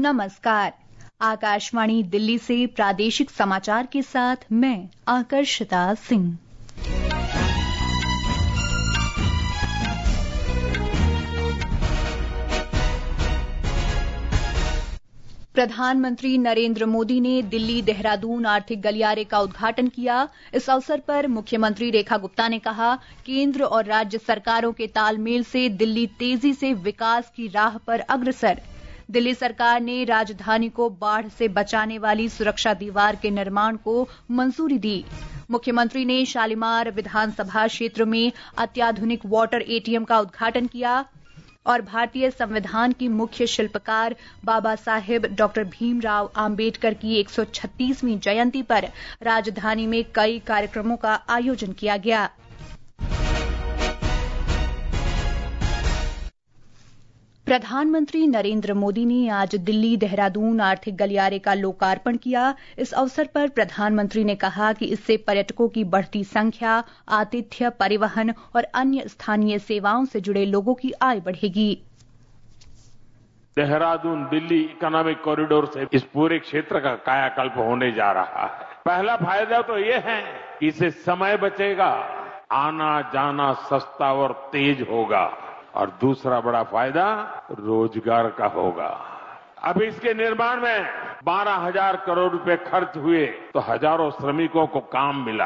नमस्कार। आकाशवाणी दिल्ली से प्रादेशिक समाचार के साथ मैं आकर्षिता सिंह। प्रधानमंत्री नरेंद्र मोदी ने दिल्ली देहरादून आर्थिक गलियारे का उद्घाटन किया। इस अवसर पर मुख्यमंत्री रेखा गुप्ता ने कहा, केंद्र और राज्य सरकारों के तालमेल से दिल्ली तेजी से विकास की राह पर अग्रसर। दिल्ली सरकार ने राजधानी को बाढ़ से बचाने वाली सुरक्षा दीवार के निर्माण को मंजूरी दी। मुख्यमंत्री ने शालीमार विधानसभा क्षेत्र में अत्याधुनिक वाटर एटीएम का उद्घाटन किया और भारतीय संविधान की मुख्य शिल्पकार बाबा साहेब डॉक्टर भीमराव आंबेडकर की 136वीं जयंती पर राजधानी में कई कार्यक्रमों का आयोजन किया गया। प्रधानमंत्री नरेंद्र मोदी ने आज दिल्ली देहरादून आर्थिक गलियारे का लोकार्पण किया। इस अवसर पर प्रधानमंत्री ने कहा कि इससे पर्यटकों की बढ़ती संख्या, आतिथ्य, परिवहन और अन्य स्थानीय सेवाओं से जुड़े लोगों की आय बढ़ेगी। देहरादून दिल्ली इकोनॉमिक कॉरिडोर से इस पूरे क्षेत्र का कायाकल्प होने जा रहा है। पहला फायदा तो ये है कि इससे समय बचेगा, आना जाना सस्ता और तेज होगा, और दूसरा बड़ा फायदा रोजगार का होगा। अब इसके निर्माण में 12,000 करोड़ रुपए खर्च हुए तो हजारों श्रमिकों को काम मिला।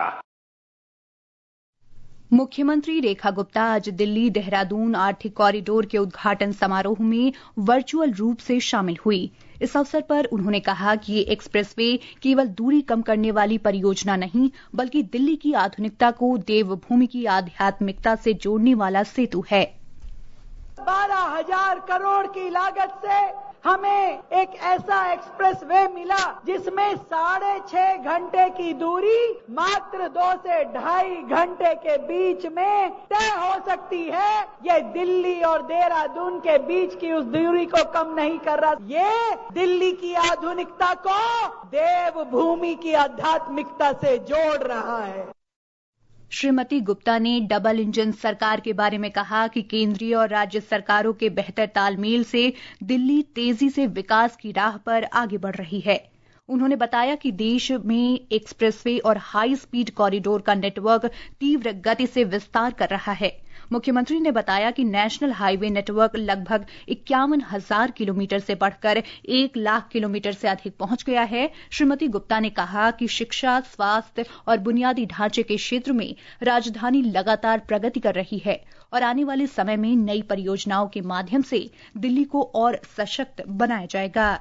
मुख्यमंत्री रेखा गुप्ता आज दिल्ली देहरादून आर्थिक कॉरिडोर के उद्घाटन समारोह में वर्चुअल रूप से शामिल हुई। इस अवसर पर उन्होंने कहा कि ये एक्सप्रेसवे केवल दूरी कम करने वाली परियोजना नहीं, बल्कि दिल्ली की आधुनिकता को देवभूमि की आध्यात्मिकता से जोड़ने वाला सेतु है। 12,000 करोड़ की लागत से हमें एक ऐसा एक्सप्रेसवे मिला जिसमें 6.5 घंटे की दूरी मात्र 2 से 2.5 घंटे के बीच में तय हो सकती है। ये दिल्ली और देहरादून के बीच की उस दूरी को कम नहीं कर रहा, ये दिल्ली की आधुनिकता को देवभूमि की आध्यात्मिकता से जोड़ रहा है। श्रीमती गुप्ता ने डबल इंजन सरकार के बारे में कहा कि केंद्रीय और राज्य सरकारों के बेहतर तालमेल से दिल्ली तेजी से विकास की राह पर आगे बढ़ रही है। उन्होंने बताया कि देश में एक्सप्रेसवे और हाई स्पीड कॉरिडोर का नेटवर्क तीव्र गति से विस्तार कर रहा है। मुख्यमंत्री ने बताया कि नेशनल हाईवे नेटवर्क लगभग 51,000 किलोमीटर से बढ़कर 1 लाख किलोमीटर से अधिक पहुंच गया है। श्रीमती गुप्ता ने कहा कि शिक्षा, स्वास्थ्य और बुनियादी ढांचे के क्षेत्र में राजधानी लगातार प्रगति कर रही है और आने वाले समय में नई परियोजनाओं के माध्यम से दिल्ली को और सशक्त बनाया जाएगा।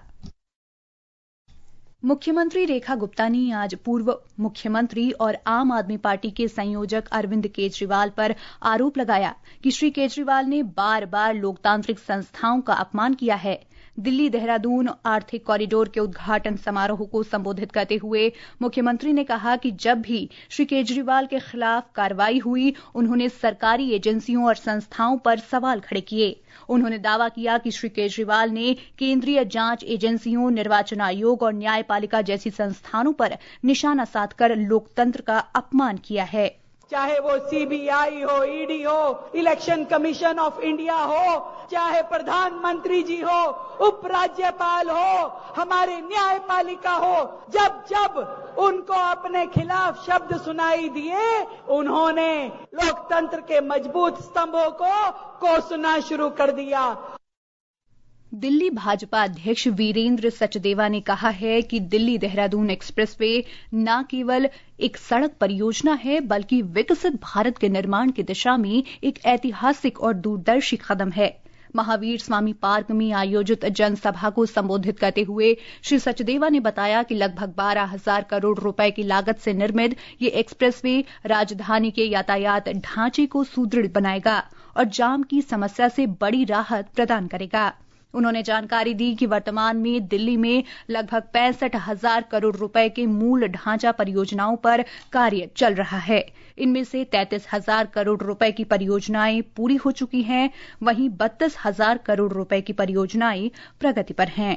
मुख्यमंत्री रेखा गुप्ता ने आज पूर्व मुख्यमंत्री और आम आदमी पार्टी के संयोजक अरविंद केजरीवाल पर आरोप लगाया कि श्री केजरीवाल ने बार बार लोकतांत्रिक संस्थाओं का अपमान किया है। दिल्ली देहरादून आर्थिक कॉरिडोर के उद्घाटन समारोह को संबोधित करते हुए मुख्यमंत्री ने कहा कि जब भी श्री केजरीवाल के खिलाफ कार्रवाई हुई, उन्होंने सरकारी एजेंसियों और संस्थाओं पर सवाल खड़े किए। उन्होंने दावा किया कि श्री केजरीवाल ने केंद्रीय जांच एजेंसियों, निर्वाचन आयोग और न्यायपालिका जैसी संस्थानों पर निशाना साधकर लोकतंत्र का अपमान किया है। चाहे वो सीबीआई हो, ईडी हो, इलेक्शन कमीशन ऑफ इंडिया हो, चाहे प्रधानमंत्री जी हो, उपराज्यपाल हो, हमारी न्यायपालिका हो, जब जब उनको अपने खिलाफ शब्द सुनाई दिए, उन्होंने लोकतंत्र के मजबूत स्तंभों को कोसना शुरू कर दिया। दिल्ली भाजपा अध्यक्ष वीरेंद्र सचदेवा ने कहा है कि दिल्ली देहरादून एक्सप्रेसवे न केवल एक सड़क परियोजना है, बल्कि विकसित भारत के निर्माण की दिशा में एक ऐतिहासिक और दूरदर्शी कदम है। महावीर स्वामी पार्क में आयोजित जनसभा को संबोधित करते हुए श्री सचदेवा ने बताया कि लगभग 12,000 करोड़ रुपए की लागत से निर्मित ये एक्सप्रेसवे राजधानी के यातायात ढांचे को सुदृढ़ बनाएगा और जाम की समस्या से बड़ी राहत प्रदान करेगा। उन्होंने जानकारी दी कि वर्तमान में दिल्ली में लगभग 65,000 करोड़ रुपए के मूल ढांचा परियोजनाओं पर कार्य चल रहा है। इनमें से 33,000 करोड़ रुपए की परियोजनाएं पूरी हो चुकी हैं, वहीं 32,000 करोड़ रुपए की परियोजनाएं प्रगति पर हैं।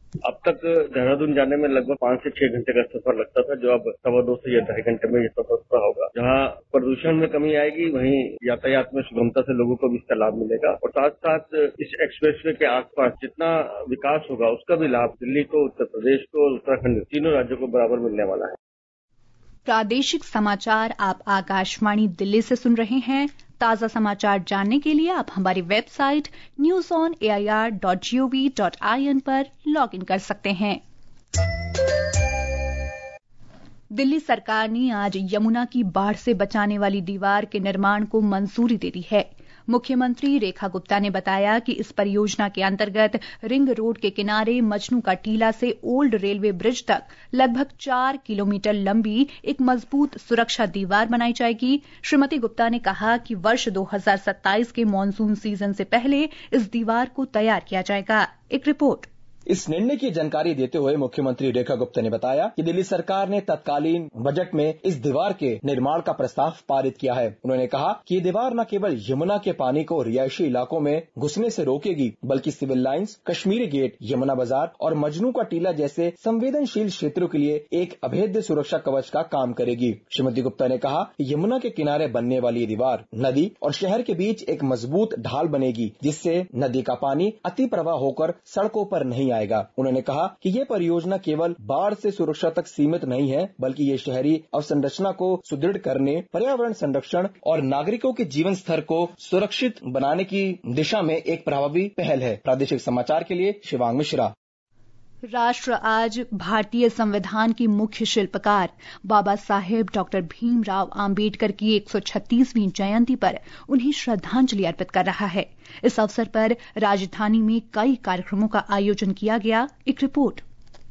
अब तक देहरादून जाने में लगभग 5 से 6 घंटे का सफर लगता था, जो अब 2.25 से या 2.5 घंटे में ये सफर पूरा होगा। जहां प्रदूषण में कमी आएगी, वहीं यातायात में सुगमता से लोगों को भी इसका लाभ मिलेगा और साथ साथ इस एक्सप्रेसवे के आसपास जितना विकास होगा उसका भी लाभ दिल्ली को, उत्तर प्रदेश को और उत्तराखंड, तीनों राज्यों को बराबर मिलने वाला है। प्रादेशिक समाचार आप आकाशवाणी दिल्ली से सुन रहे हैं। ताजा समाचार जानने के लिए आप हमारी वेबसाइट newsonair.gov.in पर लॉग इन कर सकते हैं। दिल्ली सरकार ने आज यमुना की बाढ़ से बचाने वाली दीवार के निर्माण को मंजूरी दे दी है। मुख्यमंत्री रेखा गुप्ता ने बताया कि इस परियोजना के अंतर्गत रिंग रोड के किनारे मजनू का टीला से ओल्ड रेलवे ब्रिज तक लगभग 4 किलोमीटर लंबी एक मजबूत सुरक्षा दीवार बनाई जाएगी। श्रीमती गुप्ता ने कहा कि वर्ष 2027 के मॉनसून सीजन से पहले इस दीवार को तैयार किया जाएगा। एक रिपोर्ट। इस निर्णय की जानकारी देते हुए मुख्यमंत्री रेखा गुप्ता ने बताया कि दिल्ली सरकार ने तत्कालीन बजट में इस दीवार के निर्माण का प्रस्ताव पारित किया है। उन्होंने कहा कि ये दीवार न केवल यमुना के पानी को रिहायशी इलाकों में घुसने से रोकेगी, बल्कि civil lines, Kashmiri gate, Yamuna Bazaar और मजनू का टीला जैसे संवेदनशील क्षेत्रों के लिए एक अभेद्य सुरक्षा कवच का काम करेगी। श्रीमती गुप्ता ने कहा कि यमुना के किनारे बनने वाली दीवार नदी और शहर के बीच एक मजबूत ढाल बनेगी, जिससे नदी का पानी अति प्रवाह होकर सड़कों पर नहीं आएगा। उन्होंने कहा कि ये परियोजना केवल बाढ़ से सुरक्षा तक सीमित नहीं है, बल्कि ये शहरी अवसंरचना को सुदृढ़ करने, पर्यावरण संरक्षण और नागरिकों के जीवन स्तर को सुरक्षित बनाने की दिशा में एक प्रभावी पहल है। प्रादेशिक समाचार के लिए शिवांग मिश्रा। राष्ट्र आज भारतीय संविधान के मुख्य शिल्पकार बाबा साहेब डॉक्टर भीमराव आम्बेडकर की 136वीं जयंती पर उन्हें श्रद्धांजलि अर्पित कर रहा है। इस अवसर पर राजधानी में कई कार्यक्रमों का आयोजन किया गया। एक रिपोर्ट।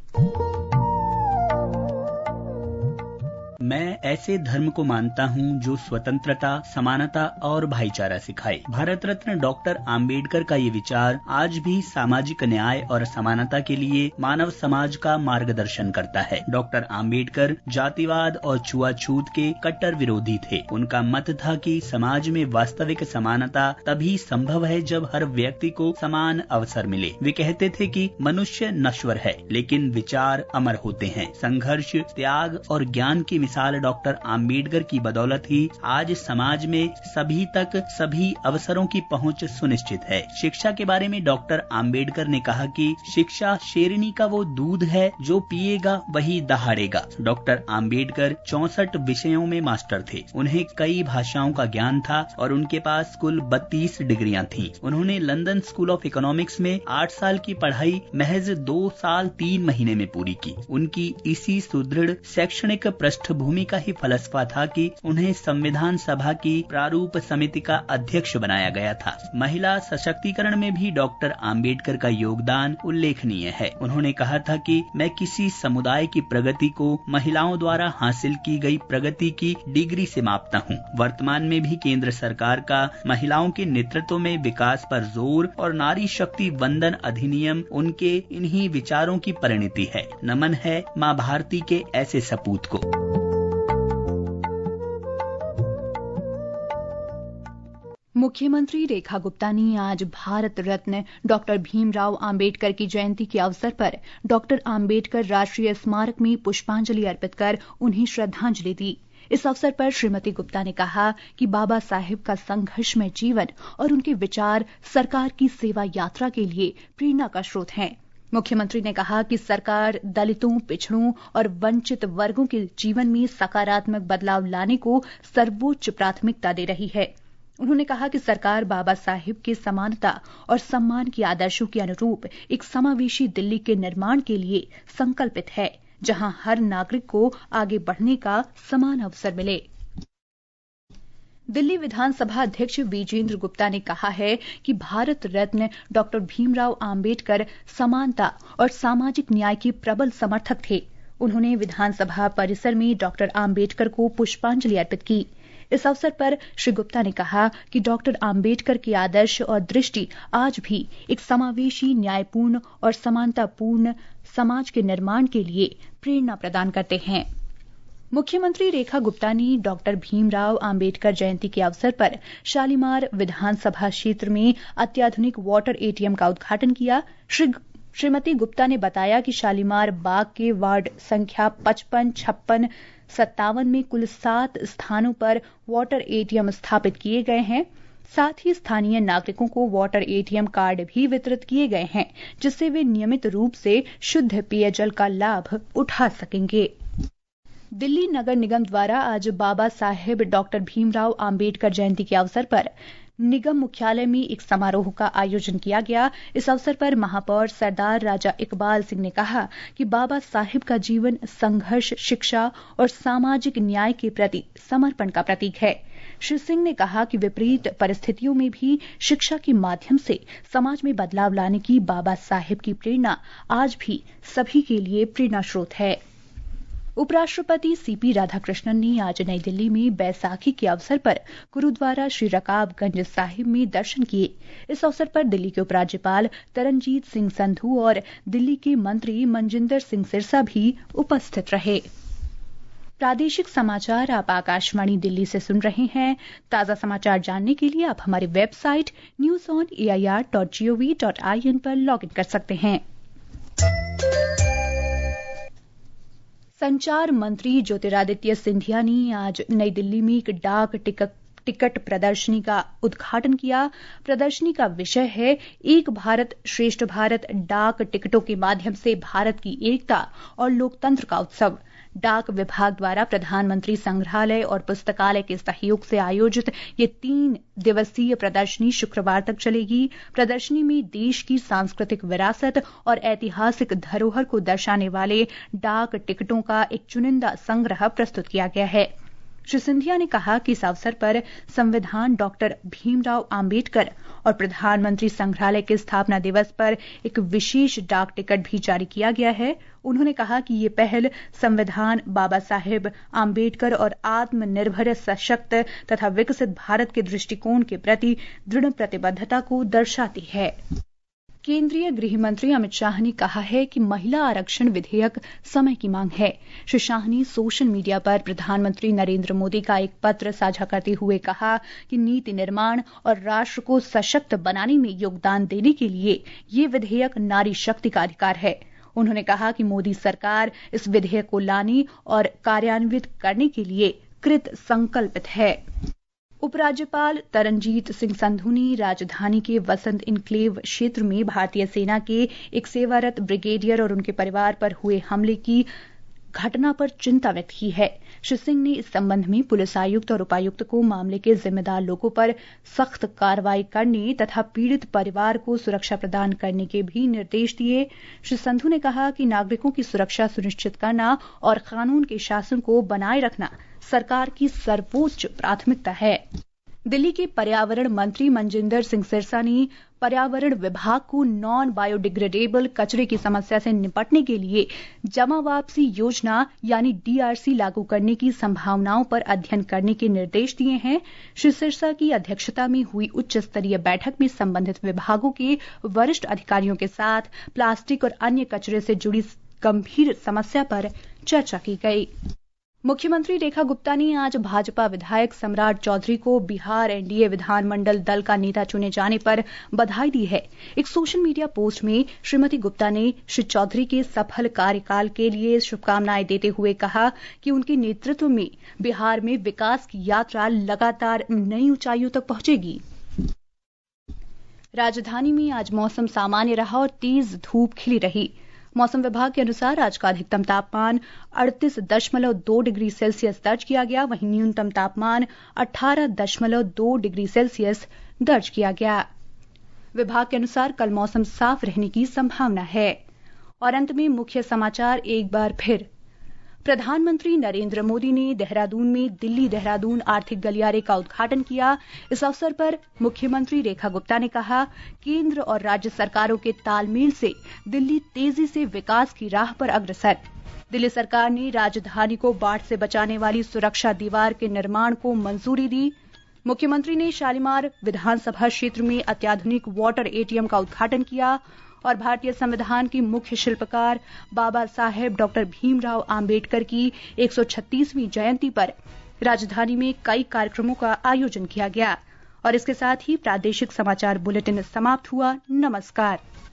मैं ऐसे धर्म को मानता हूँ जो स्वतंत्रता, समानता और भाईचारा सिखाए। भारत रत्न डॉक्टर आम्बेडकर का ये विचार आज भी सामाजिक न्याय और समानता के लिए मानव समाज का मार्गदर्शन करता है। डॉक्टर आम्बेडकर जातिवाद और छुआछूत के कट्टर विरोधी थे। उनका मत था कि समाज में वास्तविक समानता तभी संभव है जब हर व्यक्ति को समान अवसर मिले। वे कहते थे कि मनुष्य नश्वर है, लेकिन विचार अमर होते हैं। संघर्ष, त्याग और ज्ञान की मिसाल डॉक्टर आम्बेडकर की बदौलत ही आज समाज में सभी तक सभी अवसरों की पहुंच सुनिश्चित है। शिक्षा के बारे में डॉक्टर आम्बेडकर ने कहा कि शिक्षा शेरनी का वो दूध है जो पिएगा वही दहाड़ेगा। डॉक्टर आम्बेडकर 64 विषयों में मास्टर थे। उन्हें कई भाषाओं का ज्ञान था और उनके पास कुल 32 डिग्रियां थीं। उन्होंने लंदन स्कूल ऑफ इकोनॉमिक्स में 8 साल की पढ़ाई महज 2 साल 3 महीने में पूरी की। उनकी इसी सुदृढ़ शैक्षणिक पृष्ठभूमि का ही फलसफा था कि उन्हें संविधान सभा की प्रारूप समिति का अध्यक्ष बनाया गया था। महिला सशक्तिकरण में भी डॉक्टर आम्बेडकर का योगदान उल्लेखनीय है। उन्होंने कहा था कि मैं किसी समुदाय की प्रगति को महिलाओं द्वारा हासिल की गई प्रगति की डिग्री से मापता हूँ। वर्तमान में भी केंद्र सरकार का महिलाओं के नेतृत्व में विकास पर जोर और नारी शक्ति वंदन अधिनियम उनके इन्हीं विचारों की परिणति है। नमन है माँ भारती के ऐसे सपूत को। मुख्यमंत्री रेखा गुप्ता ने आज भारत रत्न डॉक्टर भीमराव आम्बेडकर की जयंती के अवसर पर डॉक्टर आम्बेडकर राष्ट्रीय स्मारक में पुष्पांजलि अर्पित कर उन्हें श्रद्धांजलि दी। इस अवसर पर श्रीमती गुप्ता ने कहा कि बाबा साहेब का संघर्षमय जीवन और उनके विचार सरकार की सेवा यात्रा के लिए प्रेरणा का स्रोत हैं। मुख्यमंत्री ने कहा कि सरकार दलितों, पिछड़ों और वंचित वर्गों के जीवन में सकारात्मक बदलाव लाने को सर्वोच्च प्राथमिकता दे रही है। उन्होंने कहा कि सरकार बाबा साहिब के समानता और सम्मान के आदर्शों के अनुरूप एक समावेशी दिल्ली के निर्माण के लिए संकल्पित है, जहां हर नागरिक को आगे बढ़ने का समान अवसर मिले। दिल्ली विधानसभा अध्यक्ष विजेंद्र गुप्ता ने कहा है कि भारत रत्न डॉक्टर भीमराव आम्बेडकर समानता और सामाजिक न्याय के प्रबल समर्थक थे। उन्होंने विधानसभा परिसर में डॉक्टर आम्बेडकर को पुष्पांजलि अर्पित की। इस अवसर पर श्री गुप्ता ने कहा कि डॉक्टर आम्बेडकर के आदर्श और दृष्टि आज भी एक समावेशी, न्यायपूर्ण और समानतापूर्ण समाज के निर्माण के लिए प्रेरणा प्रदान करते हैं। मुख्यमंत्री रेखा गुप्ता ने डॉक्टर भीमराव आम्बेडकर जयंती के अवसर पर शालीमार विधानसभा क्षेत्र में अत्याधुनिक वाटर एटीएम का उद्घाटन किया। श्री श्रीमती गुप्ता ने बताया कि शालीमार बाग के वार्ड संख्या 55, 56, 57 में कुल 7 स्थानों पर वाटर एटीएम स्थापित किए गए हैं। साथ ही स्थानीय नागरिकों को वाटर एटीएम कार्ड भी वितरित किए गए हैं, जिससे वे नियमित रूप से शुद्ध पेयजल का लाभ उठा सकेंगे। दिल्ली नगर निगम द्वारा आज बाबा साहेब डॉक्टर भीमराव आम्बेडकर जयंती के अवसर पर निगम मुख्यालय में एक समारोह का आयोजन किया गया। इस अवसर पर महापौर सरदार राजा इकबाल सिंह ने कहा कि बाबा साहिब का जीवन संघर्ष, शिक्षा और सामाजिक न्याय के प्रति समर्पण का प्रतीक है। श्री सिंह ने कहा कि विपरीत परिस्थितियों में भी शिक्षा के माध्यम से समाज में बदलाव लाने की बाबा साहिब की प्रेरणा आज भी सभी के लिए प्रेरणा स्रोत है। उपराष्ट्रपति सीपी राधाकृष्णन ने आज नई दिल्ली में बैसाखी के अवसर पर गुरुद्वारा श्री रकाबगंज साहिब में दर्शन किए। इस अवसर पर दिल्ली के उपराज्यपाल तरनजीत सिंह संधू और दिल्ली के मंत्री मनजिंदर सिंह सिरसा भी उपस्थित रहे। प्रादेशिक समाचार आप आकाशवाणी दिल्ली से सुन रहे हैं। ताजा समाचार जानने के लिए आप हमारी वेबसाइट newsonair.gov.in पर लॉग इन कर सकते हैं। संचार मंत्री ज्योतिरादित्य सिंधिया ने आज नई दिल्ली में एक डाक टिकट प्रदर्शनी का उद्घाटन किया। प्रदर्शनी का विषय है एक भारत श्रेष्ठ भारत, डाक टिकटों के माध्यम से भारत की एकता और लोकतंत्र का उत्सव। डाक विभाग द्वारा प्रधानमंत्री संग्रहालय और पुस्तकालय के सहयोग से आयोजित ये 3 दिवसीय प्रदर्शनी शुक्रवार तक चलेगी। प्रदर्शनी में देश की सांस्कृतिक विरासत और ऐतिहासिक धरोहर को दर्शाने वाले डाक टिकटों का एक चुनिंदा संग्रह प्रस्तुत किया गया है। श्री सिंधिया ने कहा कि इस अवसर पर संविधान डॉक्टर भीमराव आम्बेडकर और प्रधानमंत्री संग्रहालय के स्थापना दिवस पर एक विशेष डाक टिकट भी जारी किया गया है। उन्होंने कहा कि ये पहल संविधान, बाबा साहेब आम्बेडकर और आत्मनिर्भर, सशक्त तथा विकसित भारत के दृष्टिकोण के प्रति दृढ़ प्रतिबद्धता को दर्शाती है। केंद्रीय गृह मंत्री अमित शाह ने कहा है कि महिला आरक्षण विधेयक समय की मांग है। श्री शाह ने सोशल मीडिया पर प्रधानमंत्री नरेंद्र मोदी का एक पत्र साझा करते हुए कहा कि नीति निर्माण और राष्ट्र को सशक्त बनाने में योगदान देने के लिए ये विधेयक नारी शक्ति का अधिकार है। उन्होंने कहा कि मोदी सरकार इस विधेयक को लाने और कार्यान्वित करने के लिए कृत संकल्पित है। उपराज्यपाल तरनजीत सिंह संधू ने राजधानी के वसंत इनक्लेव क्षेत्र में भारतीय सेना के एक सेवारत ब्रिगेडियर और उनके परिवार पर हुए हमले की घटना पर चिंता व्यक्त की है। श्री सिंह ने इस संबंध में पुलिस आयुक्त और उपायुक्त को मामले के जिम्मेदार लोगों पर सख्त कार्रवाई करने तथा पीड़ित परिवार को सुरक्षा प्रदान करने के भी निर्देश दिए। श्री संधू ने कहा कि नागरिकों की सुरक्षा सुनिश्चित करना और कानून के शासन को बनाए रखना सरकार की सर्वोच्च प्राथमिकता है। दिल्ली के पर्यावरण मंत्री मनजिंदर सिंह सिरसा ने पर्यावरण विभाग को नॉन बायोडिग्रेडेबल कचरे की समस्या से निपटने के लिए जमा वापसी योजना यानी DRC लागू करने की संभावनाओं पर अध्ययन करने के निर्देश दिए हैं। श्री सिरसा की अध्यक्षता में हुई उच्च स्तरीय बैठक में संबंधित विभागों के वरिष्ठ अधिकारियों के साथ प्लास्टिक और अन्य कचरे से जुड़ी गंभीर समस्या पर चर्चा की गई। मुख्यमंत्री रेखा गुप्ता ने आज भाजपा विधायक सम्राट चौधरी को बिहार NDA विधानमंडल दल का नेता चुने जाने पर बधाई दी है। एक सोशल मीडिया पोस्ट में श्रीमती गुप्ता ने श्री चौधरी के सफल कार्यकाल के लिए शुभकामनाएं देते हुए कहा कि उनके नेतृत्व में बिहार में विकास की यात्रा लगातार नई ऊंचाइयों तक पहुंचेगी। राजधानी में आज मौसम सामान्य रहा और तेज धूप खिली रही। मौसम विभाग के अनुसार आज का अधिकतम तापमान 38.2 डिग्री सेल्सियस दर्ज किया गया, वहीं न्यूनतम तापमान 18.2 डिग्री सेल्सियस दर्ज किया गया। विभाग के अनुसार कल मौसम साफ रहने की संभावना है। और अंत में मुख्य समाचार एक बार फिर। प्रधानमंत्री नरेंद्र मोदी ने देहरादून में दिल्ली देहरादून आर्थिक गलियारे का उद्घाटन किया। इस अवसर पर मुख्यमंत्री रेखा गुप्ता ने कहा, केंद्र और राज्य सरकारों के तालमेल से दिल्ली तेजी से विकास की राह पर अग्रसर। दिल्ली सरकार ने राजधानी को बाढ़ से बचाने वाली सुरक्षा दीवार के निर्माण को मंजूरी दी। मुख्यमंत्री ने शालीमार विधानसभा क्षेत्र में अत्याधुनिक वाटर ATM का उद्घाटन किया। और भारतीय संविधान की मुख्य शिल्पकार बाबा साहेब डॉक्टर भीमराव आम्बेडकर की 136वीं जयंती पर राजधानी में कई कार्यक्रमों का आयोजन किया गया। और इसके साथ ही प्रादेशिक समाचार बुलेटिन समाप्त हुआ। नमस्कार।